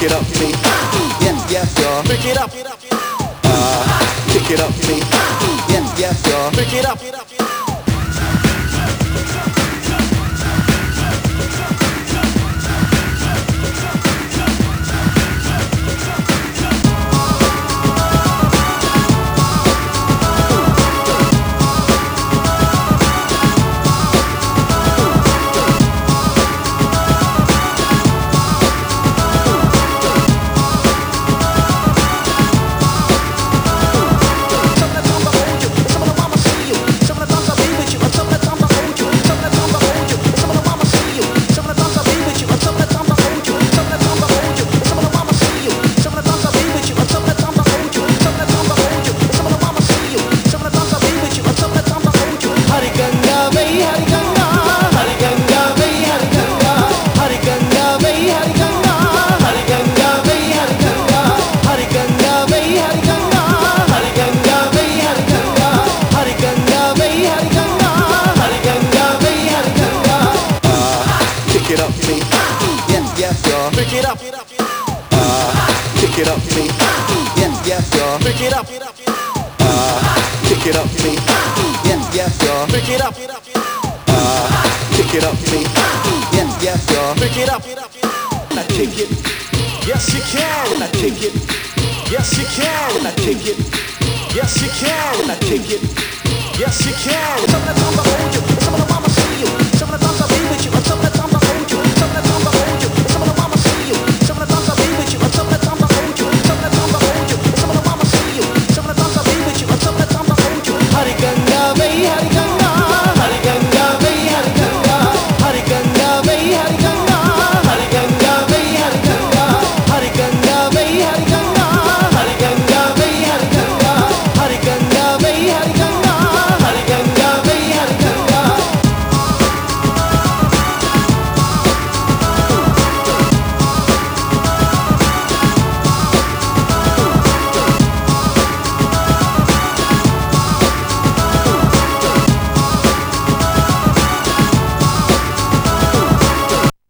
Pick it up me. Yeah, yeah, y'all. Pick it up. Pick it up me. Yeah, yeah, y'all. Pick it up. Pick it up me. Yeah, yeah, y'all. Pick it up. Pick it up me. Yeah, yeah, y'all. Pick it up. Pick it up me. Yeah, yeah, y'all. Pick it up. Pick it up me. Yeah, yeah, y'all. Pick it up. Now kick it. Yes, you can. Now kick it. Yes, you can. Now kick it. Yes, you can. Now kick it. Yes, you can.